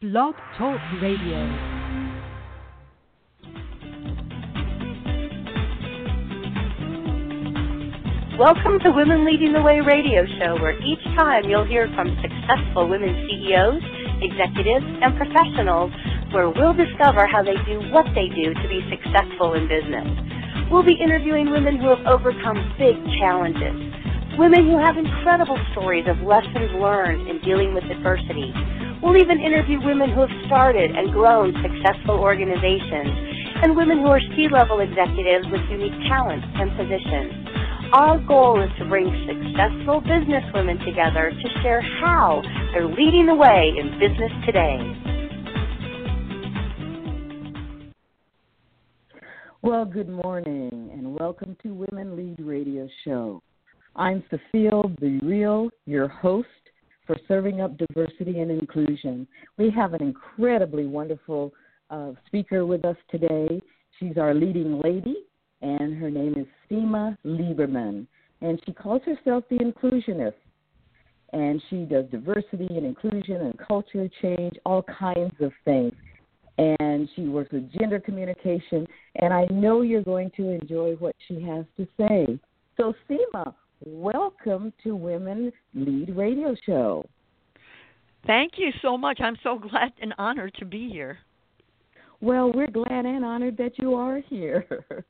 Blog Talk Radio. Welcome to Women Leading the Way radio show, where each time you'll hear from successful women CEOs, executives, and professionals, where we'll discover how they do what they do to be successful in business. We'll be interviewing women who have overcome big challenges, women who have incredible stories of lessons learned in dealing with adversity. We'll even interview women who have started and grown successful organizations, and women who are C-level executives with unique talents and positions. Our goal is to bring successful businesswomen together to share how they're leading the way in business today. Well, good morning, and welcome to Women Lead Radio Show. I'm Cecile the Real, your host for Serving Up Diversity and Inclusion. We have an incredibly wonderful speaker with us today. She's our leading lady, and her name is Seema Lieberman, and she calls herself the Inclusionist. And she does diversity and inclusion and culture change, all kinds of things. And she works with gender communication, and I know you're going to enjoy what she has to say. So, Seema, welcome to Women Lead Radio Show. Thank you so much. I'm so glad and honored to be here. Well, we're glad and honored that you are here.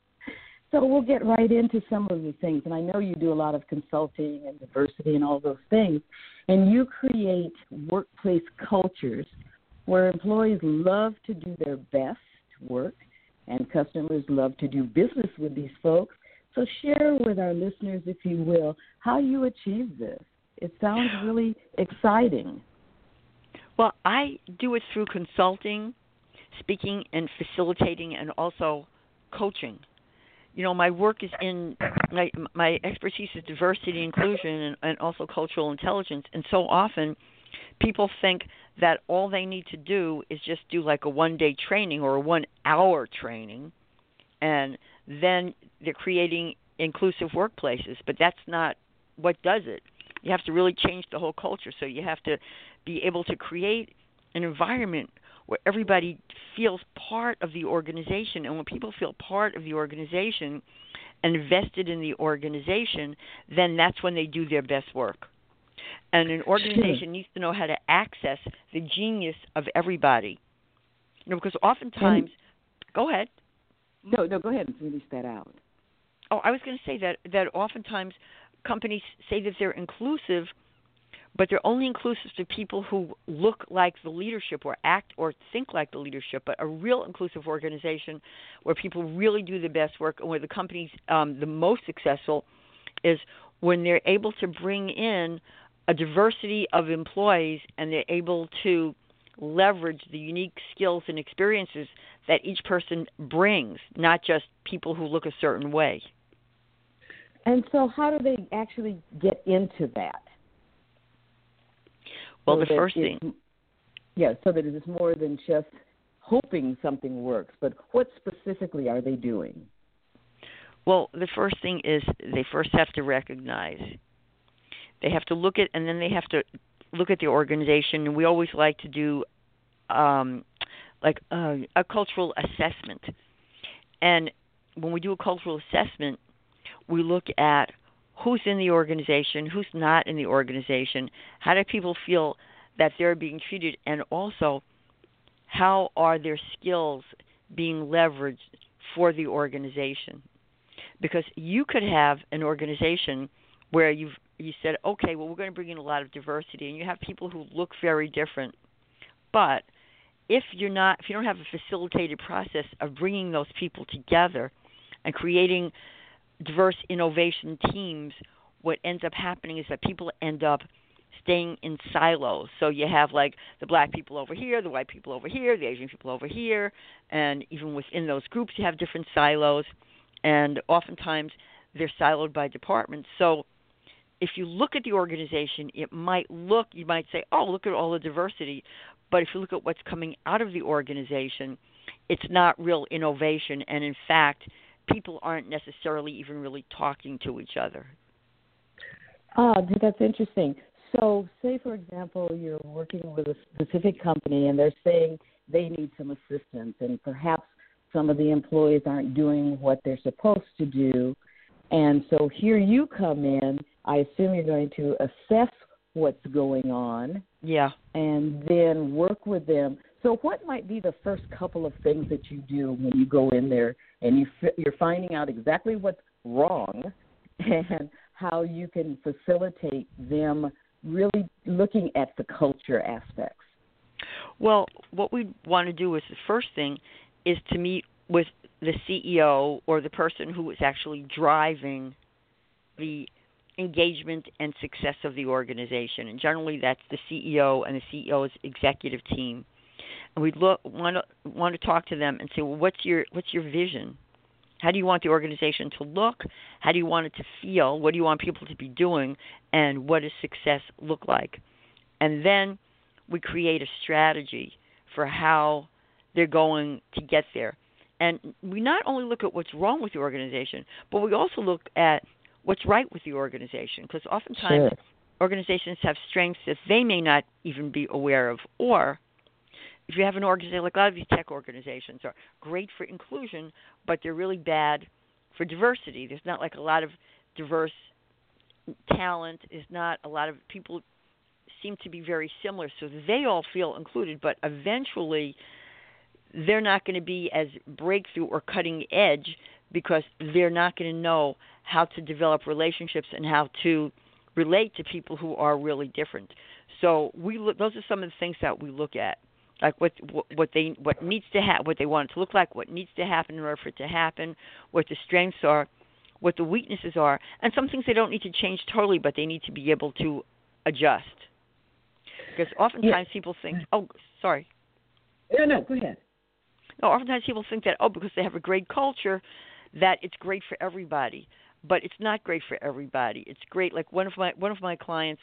So we'll get right into some of the things. And I know you do a lot of consulting and diversity and all those things. And you create workplace cultures where employees love to do their best work and customers love to do business with these folks. So share with our listeners, if you will, how you achieve this. It sounds really exciting. Well, I do it through consulting, speaking, and facilitating, and also coaching. You know, my work is in, my expertise is diversity, inclusion, and also cultural intelligence. And so often people think that all they need to do is just do like a one-day training or a 1 hour training, and then they're creating inclusive workplaces. But that's not what does it. You have to really change the whole culture. So you have to be able to create an environment where everybody feels part of the organization. And when people feel part of the organization and invested in the organization, then that's when they do their best work. And an organization needs to know how to access the genius of everybody. You know, because oftentimes, go ahead. No, go ahead and finish that out. Oh, I was going to say that oftentimes companies say that they're inclusive, but they're only inclusive to people who look like the leadership or act or think like the leadership. But a real inclusive organization where people really do the best work and where the company's the most successful is when they're able to bring in a diversity of employees and they're able to leverage the unique skills and experiences that each person brings, not just people who look a certain way. And so how do they actually get into that? Well, the first thing. So that it is more than just hoping something works, but what specifically are they doing? Well, the first thing is they first have to recognize. They have to look at, and then they have to look at the organization. And we always like to do a cultural assessment. And when we do a cultural assessment, we look at who's in the organization, who's not in the organization, how do people feel that they're being treated, and also how are their skills being leveraged for the organization. Because you could have an organization where you said, okay, well, we're going to bring in a lot of diversity, and you have people who look very different. But if you don't have a facilitated process of bringing those people together and creating diverse innovation teams, what ends up happening is that people end up staying in silos. So you have like the black people over here, the white people over here, the Asian people over here, and even within those groups you have different silos, and oftentimes they're siloed by departments. So if you look at the organization, you might say, oh, look at all the diversity, but if you look at what's coming out of the organization, it's not real innovation, and in fact, people aren't necessarily even really talking to each other. That's interesting. So, say, for example, you're working with a specific company and they're saying they need some assistance, and perhaps some of the employees aren't doing what they're supposed to do. And so here you come in. I assume you're going to assess what's going on. Yeah. And then work with them. So what might be the first couple of things that you do when you go in there and you're finding out exactly what's wrong and how you can facilitate them really looking at the culture aspects? Well, what we want to do is the first thing is to meet with the CEO or the person who is actually driving the engagement and success of the organization. And generally that's the CEO and the CEO's executive team. And we'd want to talk to them and say, well, what's your vision? How do you want the organization to look? How do you want it to feel? What do you want people to be doing? And what does success look like? And then we create a strategy for how they're going to get there. And we not only look at what's wrong with the organization, but we also look at what's right with the organization. Because oftentimes organizations have strengths that they may not even be aware of. Or if you have an organization, like a lot of these tech organizations are great for inclusion, but they're really bad for diversity. There's not like a lot of diverse talent. There's not a lot of people seem to be very similar, so they all feel included, but eventually they're not going to be as breakthrough or cutting edge because they're not going to know how to develop relationships and how to relate to people who are really different. So those are some of the things that we look at, like what needs to happen, what they want it to look like, what needs to happen in order for it to happen, what the strengths are, what the weaknesses are, and some things they don't need to change totally, but they need to be able to adjust. Because oftentimes people think, oh, sorry. No, go ahead. No, oftentimes people think that, because they have a great culture, that it's great for everybody. But it's not great for everybody. It's great. Like one of my clients,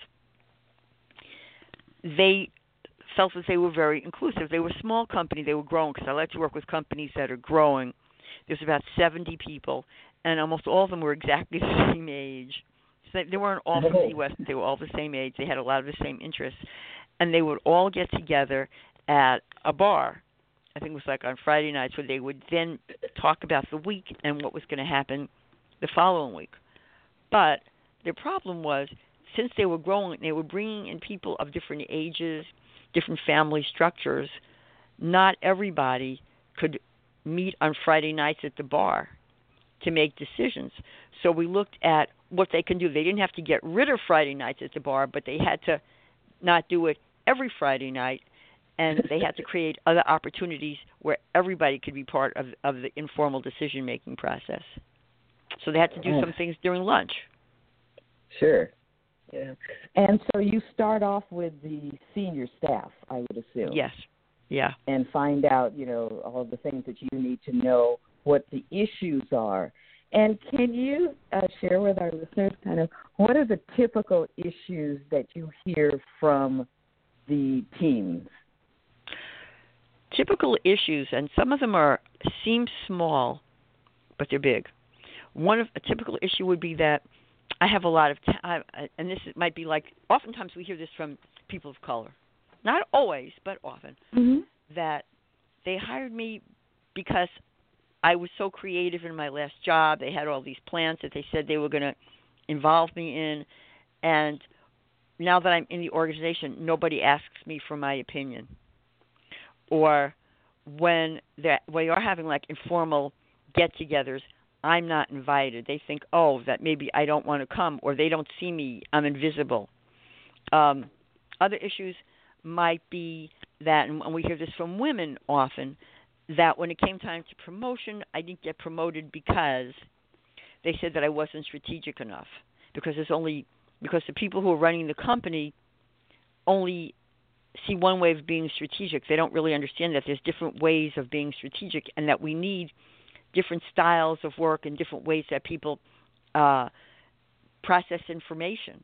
they felt that they were very inclusive. They were a small company. They were growing, because I like to work with companies that are growing. There's about 70 people, and almost all of them were exactly the same age. So they weren't all from the U.S., but they were all the same age. They had a lot of the same interests. And they would all get together at a bar. I think it was like on Friday nights, where they would then talk about the week and what was going to happen the following week. But their problem was, since they were growing, they were bringing in people of different ages, different family structures. Not everybody could meet on Friday nights at the bar to make decisions. So we looked at what they can do. They didn't have to get rid of Friday nights at the bar, but they had to not do it every Friday night, and they had to create other opportunities where everybody could be part of the informal decision-making process. So they had to do some things during lunch. Sure. Yeah. And so you start off with the senior staff, I would assume. Yes. Yeah. And find out, all of the things that you need to know, what the issues are. And can you share with our listeners kind of what are the typical issues that you hear from the teams? Typical issues, and some of them seem small, but they're big. A typical issue would be that I have a lot of time, and this might be like, oftentimes we hear this from people of color. Not always, but often, that they hired me because I was so creative in my last job. They had all these plans that they said they were going to involve me in, and now that I'm in the organization, nobody asks me for my opinion. Or when you're having like informal get-togethers, I'm not invited. They think, that maybe I don't want to come, or they don't see me, I'm invisible. Other issues might be that, and we hear this from women often, that when it came time to promotion, I didn't get promoted because they said that I wasn't strategic enough. Because the people who are running the company only see one way of being strategic. They don't really understand that there's different ways of being strategic, and that we need different styles of work and different ways that people process information.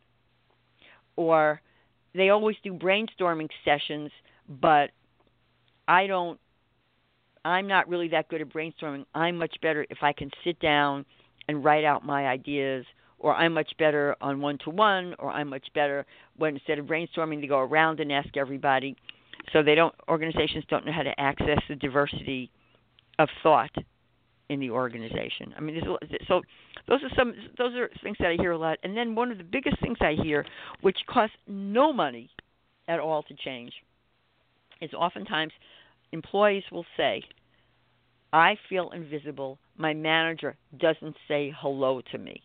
Or they always do brainstorming sessions, but I'm not really that good at brainstorming. I'm much better if I can sit down and write out my ideas, or I'm much better on one-to-one, or I'm much better when instead of brainstorming, they go around and ask everybody. So organizations don't know how to access the diversity of thought in the organization. I mean, so those are things that I hear a lot. And then one of the biggest things I hear, which costs no money at all to change, is oftentimes employees will say, I feel invisible. My manager doesn't say hello to me.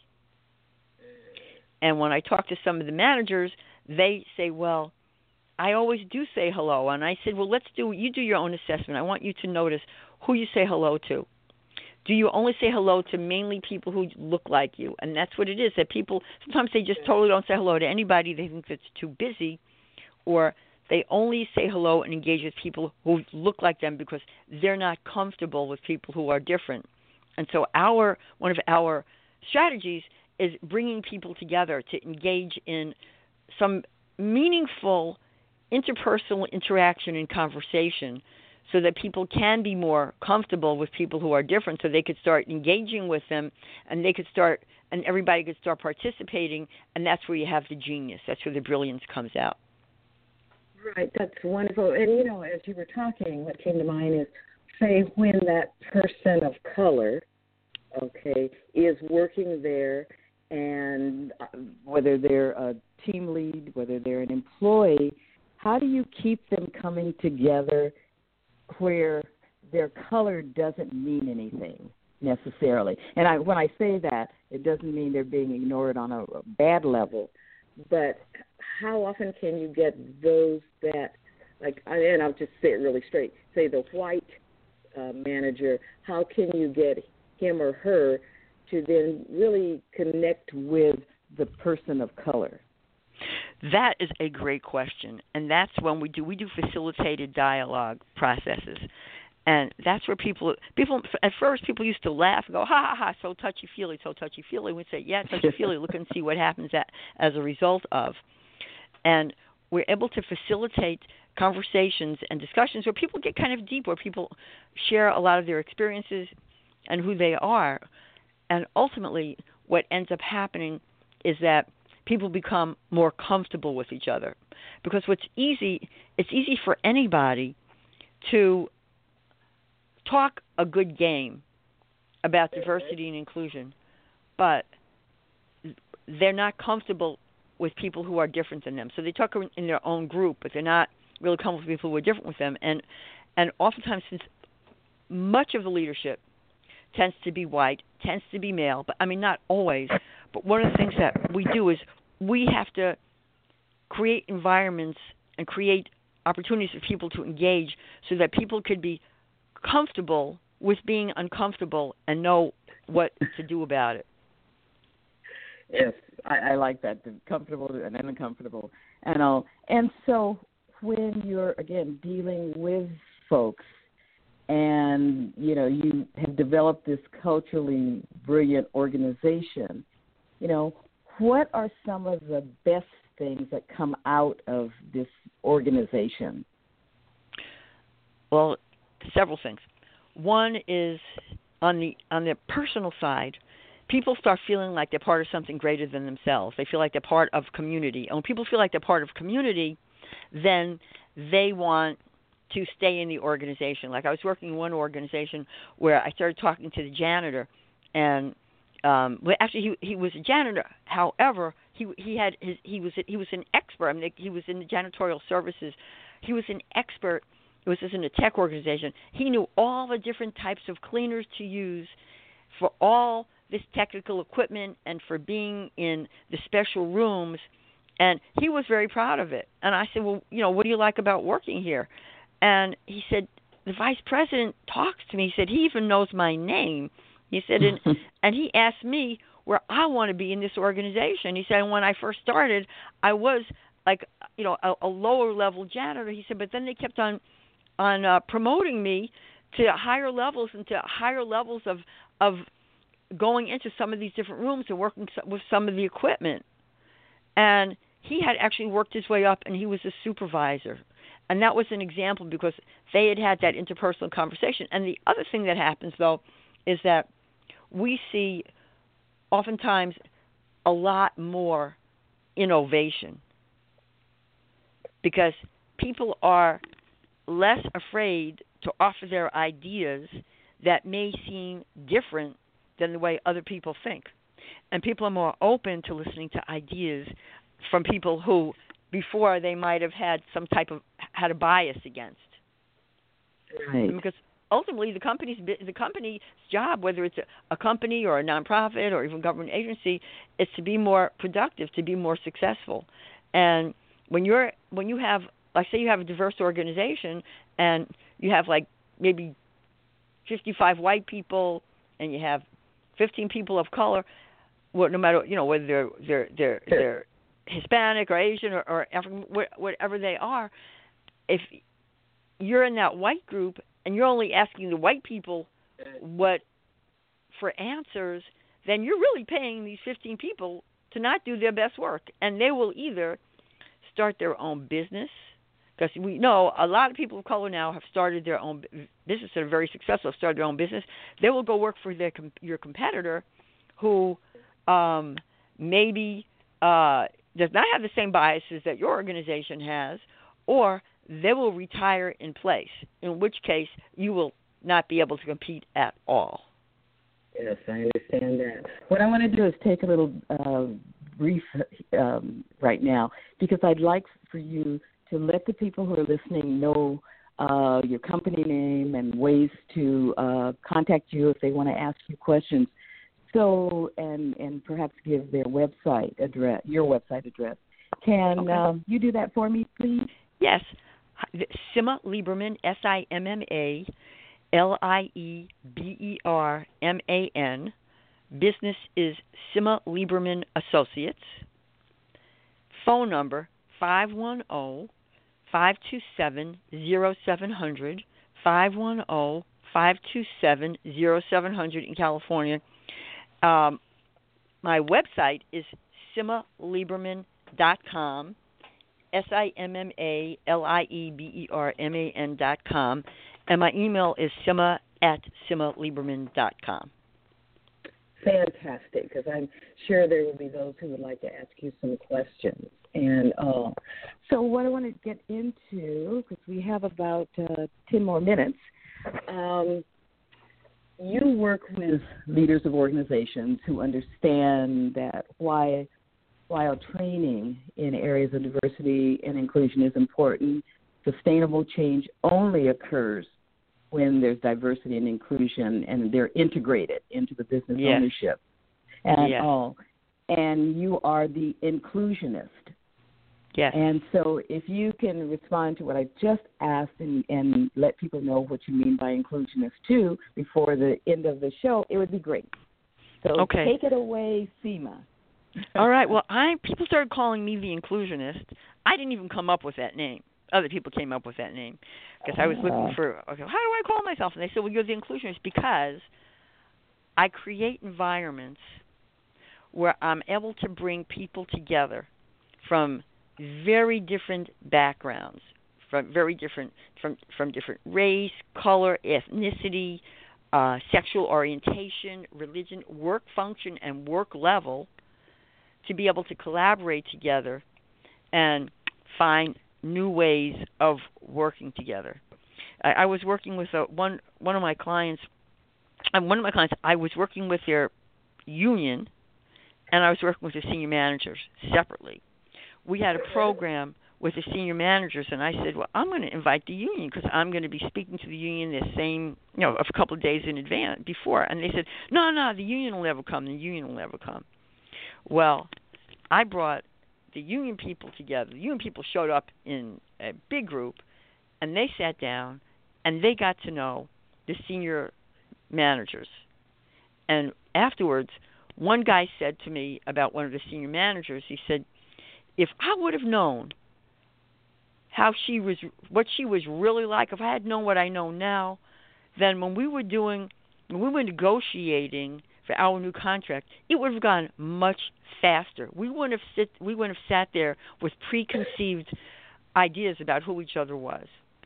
And when I talk to some of the managers, they say, well, I always do say hello. And I said, well, you do your own assessment. I want you to notice who you say hello to. Do you only say hello to mainly people who look like you? And that's what it is, that people, sometimes they just totally don't say hello to anybody. They think that's too busy, or they only say hello and engage with people who look like them because they're not comfortable with people who are different. And so one of our strategies is bringing people together to engage in some meaningful interpersonal interaction and conversation so that people can be more comfortable with people who are different, so they could start engaging with them, and everybody could start participating, and that's where you have the genius. That's where the brilliance comes out. Right, that's wonderful. And, as you were talking, what came to mind is, say, when that person of color, is working there, and whether they're a team lead, whether they're an employee, how do you keep them coming together where their color doesn't mean anything necessarily? And when I say that, it doesn't mean they're being ignored on a bad level, but how often can you get those that, and I'll just say it really straight, say the white manager, how can you get him or her to then really connect with the person of color? That is a great question, and that's when we do facilitated dialogue processes. And that's where people at first people used to laugh and go, ha, ha, ha, so touchy-feely, so touchy-feely. We'd say, yeah, touchy-feely, look and see what happens as a result of. And we're able to facilitate conversations and discussions where people get kind of deep, where people share a lot of their experiences and who they are. And ultimately, what ends up happening is that people become more comfortable with each other. Because it's easy for anybody to talk a good game about diversity and inclusion, but they're not comfortable with people who are different than them. So they talk in their own group, but they're not really comfortable with people who are different with them. And oftentimes, since much of the leadership tends to be white, tends to be male, but I mean not always, but one of the things that we do is we have to create environments and create opportunities for people to engage so that people could be comfortable with being uncomfortable and know what to do about it. Yes, I like that, the comfortable and uncomfortable. And so when you're, again, dealing with folks and, you have developed this culturally brilliant organization, what are some of the best things that come out of this organization? Well, several things. One is on the personal side, people start feeling like they're part of something greater than themselves. They feel like they're part of community. And when people feel like they're part of community, then they want to stay in the organization. Like I was working in one organization where I started talking to the janitor, and actually he was a janitor. However, he was an expert. I mean, he was in the janitorial services. He was an expert. It was just in a tech organization. He knew all the different types of cleaners to use for all this technical equipment and for being in the special rooms, and he was very proud of it. And I said, well, what do you like about working here? And he said, the vice president talks to me. He said, he even knows my name. He said, and he asked me where I want to be in this organization. He said, when I first started, I was like, a lower level janitor. He said, but then they kept on promoting me to higher levels and to higher levels of going into some of these different rooms and working with some of the equipment. And he had actually worked his way up, and he was a supervisor. And that was an example because they had that interpersonal conversation. And the other thing that happens, though, is that we see oftentimes a lot more innovation because people are less afraid to offer their ideas that may seem different than the way other people think. And people are more open to listening to ideas from people who before they might have had had a bias against. Right. Because ultimately the company's job, whether it's a company or a nonprofit or even government agency, is to be more productive, to be more successful. And when you have, like, say you have a diverse organization and you have like maybe 55 white people and you have 15 people of color, well, no matter whether they're Hispanic or Asian or African, whatever they are, if you're in that white group and you're only asking the white people for answers, then you're really paying these 15 people to not do their best work. And they will either start their own business, because we know a lot of people of color now have started their own business that are very successful, have started their own business. They will go work for your competitor who maybe does not have the same biases that your organization has, or they will retire in place, in which case you will not be able to compete at all. Yes, I understand that. What I want to do is take a little brief right now, because I'd like for you to let the people who are listening know your company name and ways to contact you if they want to ask you questions. So, and perhaps give their website address, your website address. Can you do that for me, please? Yes. Simma Lieberman, SIMMA, LIEBERMAN. Business is Simma Lieberman Associates. Phone number 510-527-0700, 510-527-0700 in California. My website is simmalieberman.com, SIMMALIEBERMAN.com, and my email is simma@simmalieberman.com. Fantastic, because I'm sure there will be those who would like to ask you some questions. And so what I want to get into, because we have about 10 more minutes, you work with leaders of organizations who understand that while training in areas of diversity and inclusion is important, sustainable change only occurs when there's diversity and inclusion and they're integrated into the business ownership and all. And you are the inclusionist. Yes. And so if you can respond to what I just asked and let people know what you mean by inclusionist too before the end of the show, it would be great. So take it away, Simma. All right. Well, people started calling me the inclusionist. I didn't even come up with that name. Other people came up with that name because I was looking for, how do I call myself? And they said, well, you're the inclusionist because I create environments where I'm able to bring people together from very different backgrounds, from different race, color, ethnicity, sexual orientation, religion, work function, and work level, to be able to collaborate together and find new ways of working together. I was working with one of my clients. I was working with their union, and I was working with the senior managers separately. We had a program with the senior managers, and I said, well, I'm going to invite the union because I'm going to be speaking to the union the same, a couple of days in advance before. And they said, no, the union will never come. The union will never come. Well, I brought the union people together. The union people showed up in a big group, and they sat down, and they got to know the senior managers. And afterwards, one guy said to me about one of the senior managers, he said, if I would have known what she was really like, if I had known what I know now, then when we were negotiating for our new contract, it would have gone much faster. We wouldn't have sat there with preconceived ideas about who each other was.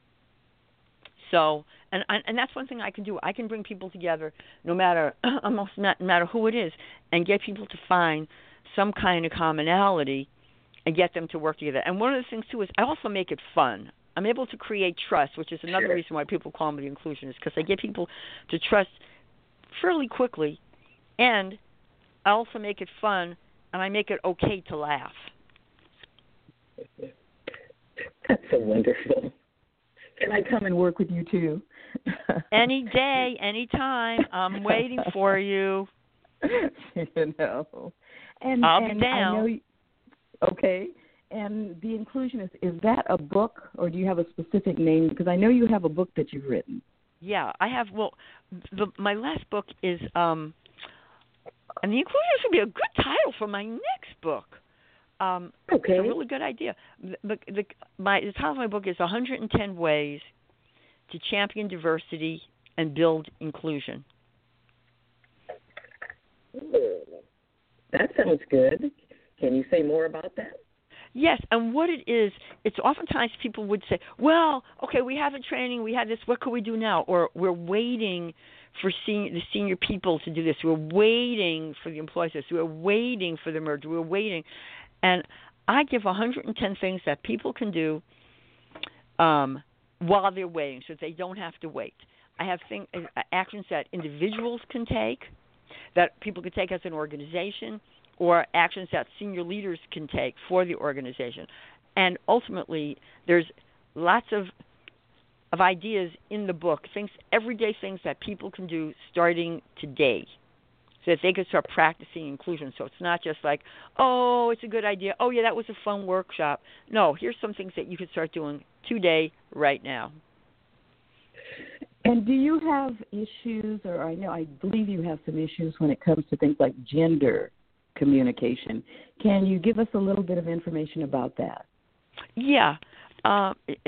So, and that's one thing I can do. I can bring people together, no matter who it is, and get people to find some kind of commonality and get them to work together. And one of the things, too, is I also make it fun. I'm able to create trust, which is another reason why people call me the inclusionist, because I get people to trust fairly quickly, and I also make it fun, and I make it okay to laugh. That's so wonderful. Can I come and work with you, too? Any day, any time. I'm waiting for you. You know. And I'll be down. I know, okay. And The Inclusionist, is that a book, or do you have a specific name? Because I know you have a book that you've written. Yeah, I have. Well, my last book is, and The Inclusionist would be a good title for my next book. Okay. It's a really good idea. The title of my book is 110 Ways to Champion Diversity and Build Inclusion. That sounds good. Can you say more about that? Yes, and what it is, it's oftentimes people would say, well, okay, we have a training, we have this, what can we do now? Or we're waiting for the senior people to do this. We're waiting for the employees to do this. We're waiting for the merger. We're waiting. And I give 110 things that people can do while they're waiting, so they don't have to wait. I have actions that individuals can take, that people can take as an organization, or actions that senior leaders can take for the organization. And ultimately, there's lots of ideas in the book, everyday things that people can do starting today, so that they can start practicing inclusion. So it's not just like, oh, it's a good idea. Oh, yeah, that was a fun workshop. No, here's some things that you can start doing today, right now. And do you have issues, or I believe you have some issues when it comes to things like gender communication. Can you give us a little bit of information about that? Yeah. Gender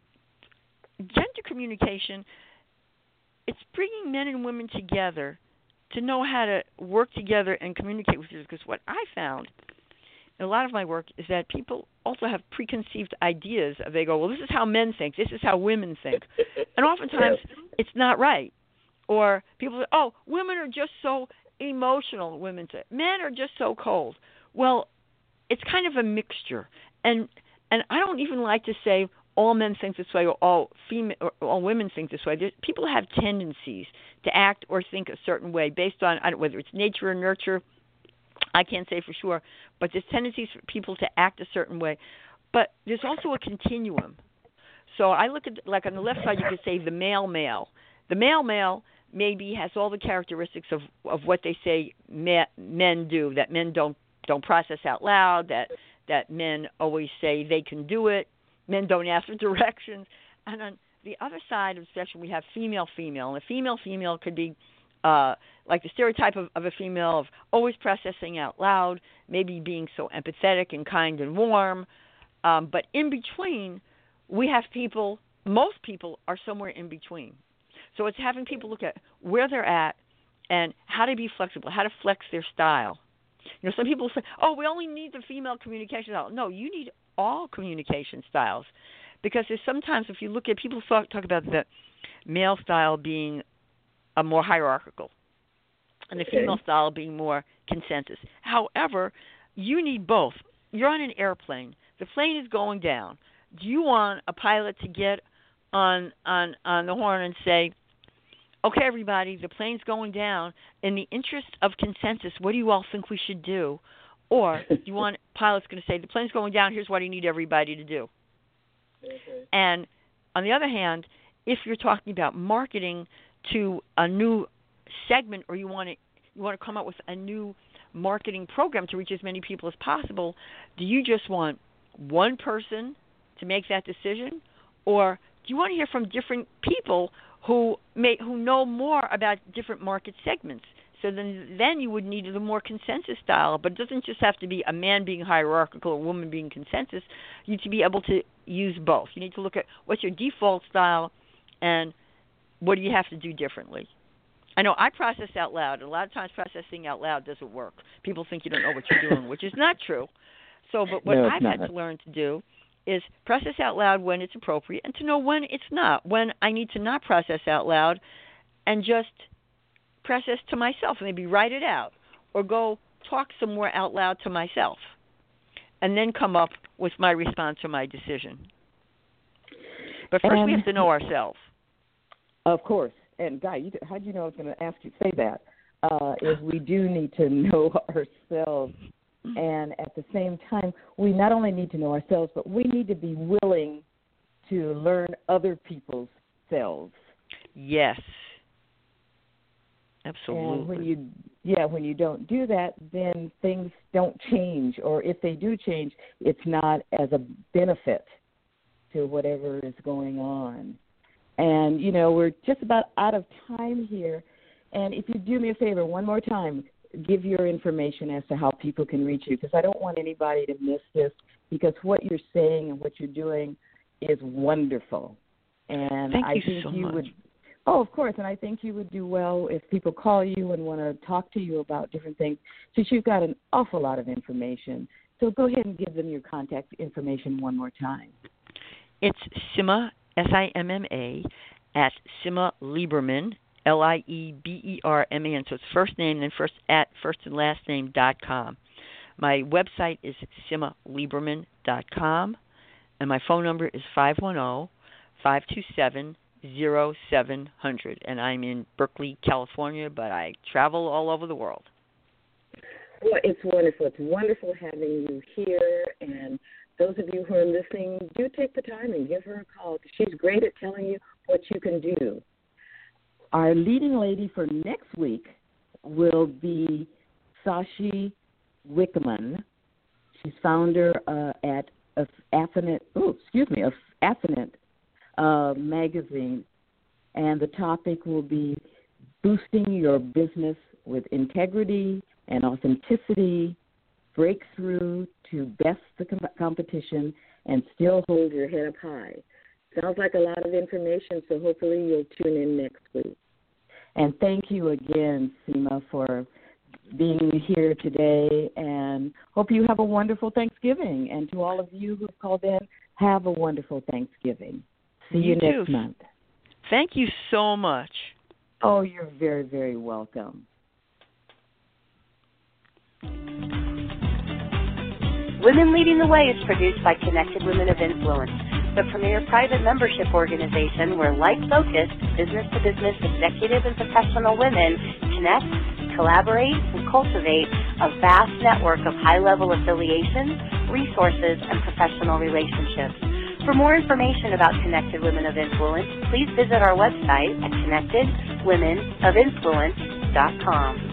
communication, it's bringing men and women together to know how to work together and communicate with each other. Because what I found in a lot of my work is that people also have preconceived ideas. They go, well, this is how men think. This is how women think. And oftentimes it's not right. Or people say, oh, women are just so emotional, women say. Men are just so cold. Well, it's kind of a mixture. And I don't even like to say all men think this way or all women think this way. People have tendencies to act or think a certain way based on whether it's nature or nurture. I can't say for sure, but there's tendencies for people to act a certain way. But there's also a continuum. So I look at, like on the left side, you could say the male. The male maybe has all the characteristics of what they say men do, that men don't process out loud, that men always say they can do it, men don't ask for directions. And on the other side of the spectrum, we have female. And a female could be like the stereotype of a female of always processing out loud, maybe being so empathetic and kind and warm. But in between, we have people, most people are somewhere in between. So it's having people look at where they're at and how to be flexible, how to flex their style. You know, some people say, oh, we only need the female communication style. No, you need all communication styles. Because there's sometimes, if you look at, people talk about the male style being a more hierarchical and the female style being more consensus. However, you need both. You're on an airplane. The plane is going down. Do you want a pilot to get on the horn and say, okay, everybody, the plane's going down. In the interest of consensus, what do you all think we should do? Or do you want pilots going to say, the plane's going down, here's what I need everybody to do? And on the other hand, if you're talking about marketing to a new segment, or you want to come up with a new marketing program to reach as many people as possible, do you just want one person to make that decision, or do you want to hear from different people who know more about different market segments? So then you would need the more consensus style, but it doesn't just have to be a man being hierarchical or a woman being consensus. You need to be able to use both. You need to look at what's your default style and what do you have to do differently. I know I process out loud, and a lot of times processing out loud doesn't work. People think you don't know what you're doing, which is not true. So, but what I've had to learn to do is process out loud when it's appropriate and to know when it's not, when I need to not process out loud and just process to myself, maybe write it out or go talk some more out loud to myself and then come up with my response or my decision. But first we have to know ourselves. Of course. And, Guy, how do you know I was going to ask you to say that? Is we do need to know ourselves. And at the same time, we not only need to know ourselves, but we need to be willing to learn other people's selves. Yes. Absolutely. And when you don't do that, then things don't change. Or if they do change, it's not as a benefit to whatever is going on. And, we're just about out of time here. And if you do me a favor one more time, give your information as to how people can reach you, because I don't want anybody to miss this, because what you're saying and what you're doing is wonderful. And Thank I you think so you much. would. Oh, of course, and I think you would do well if people call you and want to talk to you about different things, since you've got an awful lot of information. So go ahead and give them your contact information one more time. It's Simma, SIMMA, at Simma Lieberman, LIEBERMAN. So it's first name, then first and last name.com. My website is simmalieberman.com, and my phone number is 510-527-0700. And I'm in Berkeley, California, but I travel all over the world. Well, it's wonderful. It's wonderful having you here. And those of you who are listening, do take the time and give her a call, because she's great at telling you what you can do. Our leading lady for next week will be Sashi Wickman. She's founder at Affinite magazine, and the topic will be boosting your business with integrity and authenticity, breakthrough to best the competition, and still hold your head up high. Sounds like a lot of information, so hopefully you'll tune in next week. And thank you again, Simma, for being here today, and hope you have a wonderful Thanksgiving. And to all of you who have called in, have a wonderful Thanksgiving. See you next month. Thank you so much. Oh, you're very, very welcome. Women Leading the Way is produced by Connected Women of Influence, the premier private membership organization where like-focused, business-to-business executive and professional women connect, collaborate, and cultivate a vast network of high-level affiliations, resources, and professional relationships. For more information about Connected Women of Influence, please visit our website at connectedwomenofinfluence.com.